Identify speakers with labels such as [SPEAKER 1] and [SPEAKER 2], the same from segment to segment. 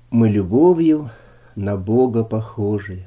[SPEAKER 1] Мы любовью на Бога похожи.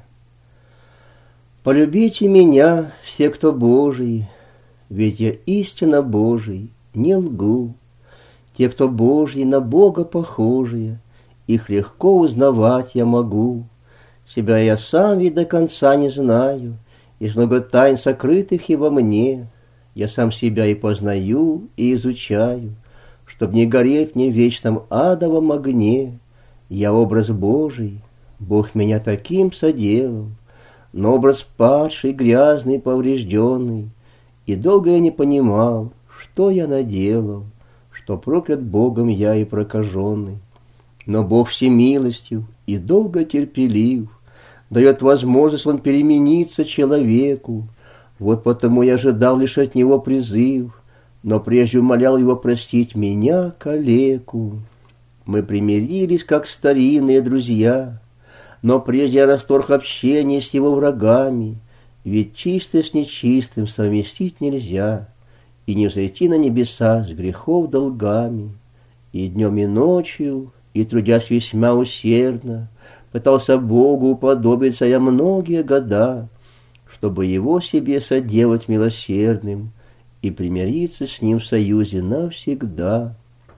[SPEAKER 1] Полюбите меня, все, кто Божий, ведь я истинно Божий, не лгу. Те, кто Божьи, на Бога похожие, их легко узнавать я могу. Себя я сам ведь до конца не знаю, из много тайн сокрытых и во мне. Я сам себя и познаю, и изучаю, чтоб не гореть мне в вечном адовом огне. Я образ Божий, Бог меня таким соделал, но образ падший, грязный, поврежденный, и долго я не понимал, что я наделал, что проклят Богом я и прокаженный. Но Бог всемилостив и долго терпелив, дает возможность Он перемениться человеку. Вот потому я ожидал лишь от Него призыв, но прежде умолял Его простить меня, калеку. Мы примирились, как старинные друзья, но прежде я расторг общение с Его врагами, ведь чистое с нечистым совместить нельзя, и не взойти на небеса с грехов долгами. И днем и ночью, и трудясь весьма усердно, пытался Богу уподобиться я многие года, чтобы Его себе соделать милосердным и примириться с Ним в союзе навсегда.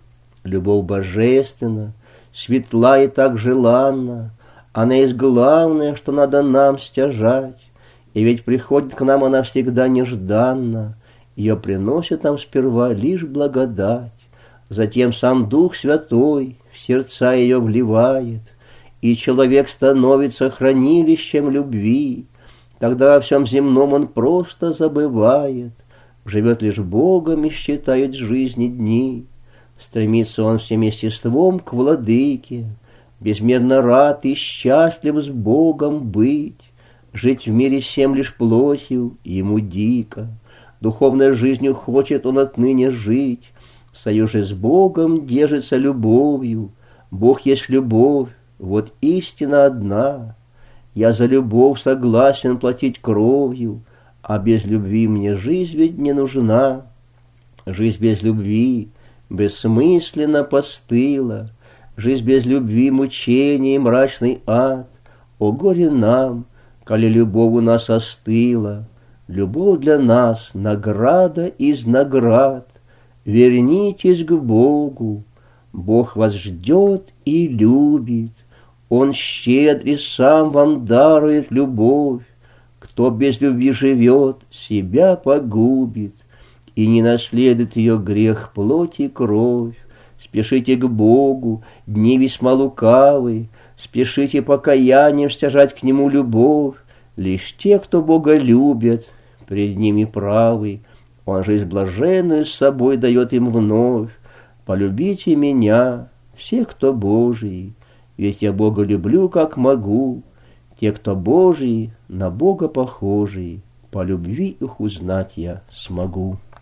[SPEAKER 1] Любовь божественна, светла и так желанна, она есть главное, что надо нам стяжать, и ведь приходит к нам она всегда нежданно, ее приносит нам сперва лишь благодать, затем сам Дух Святой в сердца ее вливает, и человек становится хранилищем любви. Тогда о всем земном он просто забывает, живет лишь Богом и считает жизни дни. Стремится он всем естеством к владыке, безмерно рад и счастлив с Богом быть. Жить в мире всем лишь плотью ему дико, духовной жизнью хочет он отныне жить. В союзе с Богом держится любовью, Бог есть любовь, вот истина одна. Я за любовь согласен платить кровью, а без любви мне жизнь ведь не нужна. Жизнь без любви бессмысленно постыла, жизнь без любви мучение и мрачный ад. О горе нам, коли любовь у нас остыла, любовь для нас награда из наград. Вернитесь к Богу, Бог вас ждет и любит, Он щедр и сам вам дарует любовь. Кто без любви живет, себя погубит, и не наследует ее грех плоть и кровь. Спешите к Богу, дни весьма лукавы, спешите покаянием стяжать к Нему любовь. Лишь те, кто Бога любят, пред Ними правы, Он жизнь блаженную с собой дает им вновь. Полюбите меня, все, кто Божий, ведь я Бога люблю, как могу. Те, кто Божий, на Бога похожий, по любви их узнать я смогу.